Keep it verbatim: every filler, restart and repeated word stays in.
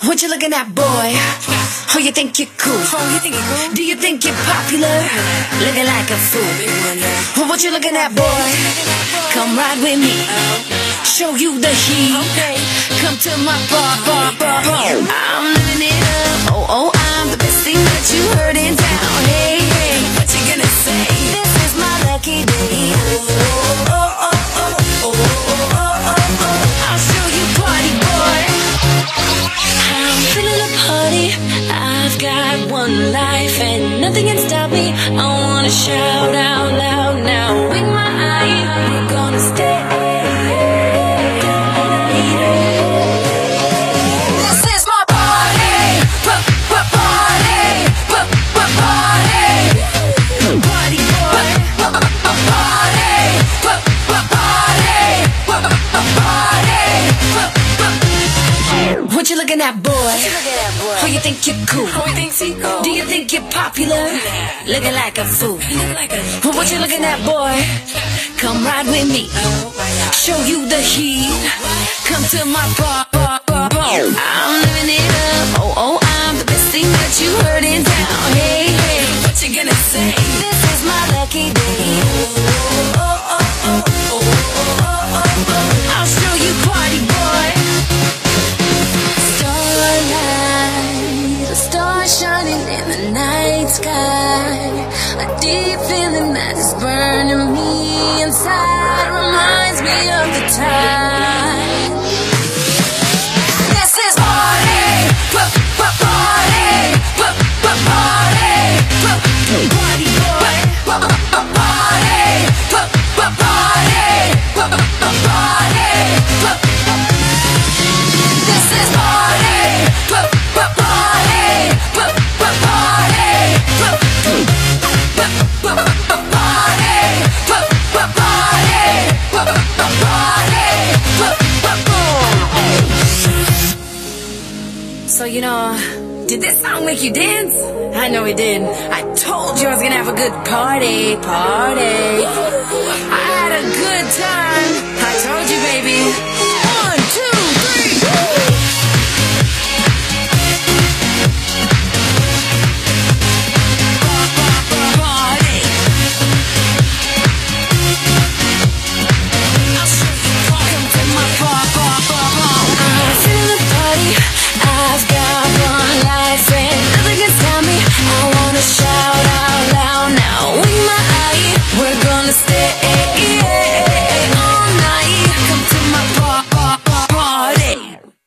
What you looking at, boy? Oh, you think you're cool? Oh, you think you're cool? Do you think you're popular? Looking like a fool. Well, what you looking at, boy? Come ride with me. Show you the heat. Okay. Come to my bar, bar, bar, bar. I'm living it up. Oh, oh, I'm the best thing that you heard in town. Hey, hey, what you gonna say? This is my lucky day. Oh, oh, oh, oh, oh, oh, oh, oh, oh. I'll show you party, boy. I'm feeling a party. I've got one life and nothing can stop me. I wanna shout out loud now. Wink my eye, we're gonna stay. This is my party, party, party, party boy, party, party. What you looking at, boy? Oh, you think you're cool? Oh, you think she cool? Do you think you're popular? Looking like a fool. Look like a What you looking at, boy? Come ride with me. Show you the heat. Come to my bar, bar, bar, bar. I'm living it up. Oh, oh, I'm the best thing that you heard in town. Hey, hey, what you gonna say? This is my lucky day. Oh, oh, oh, oh, oh, oh, oh, oh. I'll show you party, boy. Starlight, a star shining in the night sky. A deep feeling that is burning me inside. Reminds me of the time. This is party, party, party, party boy, party, party, party. This is party, party, party, So, you know, did this song make you dance? I know it did. I told you I was gonna have a good party, party. I had a good time. I told you, baby.